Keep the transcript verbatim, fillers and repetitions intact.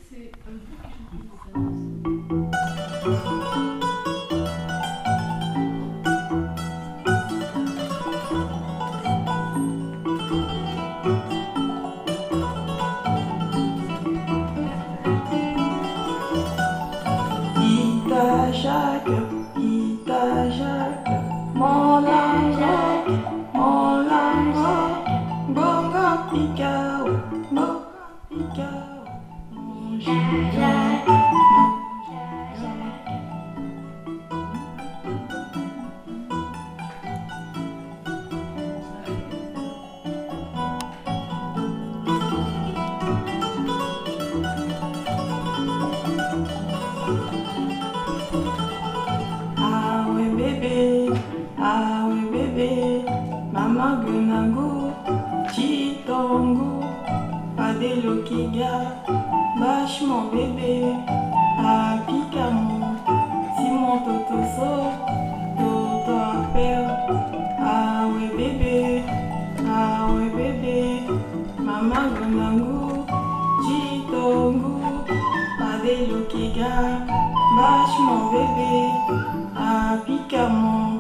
c'est un groupe qui chante ça. Ita Jacques, Ita Jacques, mon Jacques, mon Jacques, bonga picao, bonga picao, mon Jacques, mon Jacques. Ah ouais bébé, ah ouais bébé, mama gunangu, chitongu, padelo kiga, bâche mon bébé, ah picamo, si mon toto so, toto appelle, ah ouais bébé, ah ouais bébé, mama gunangu, chitongu, padelo kiga, bâche mon bébé, ah picamo.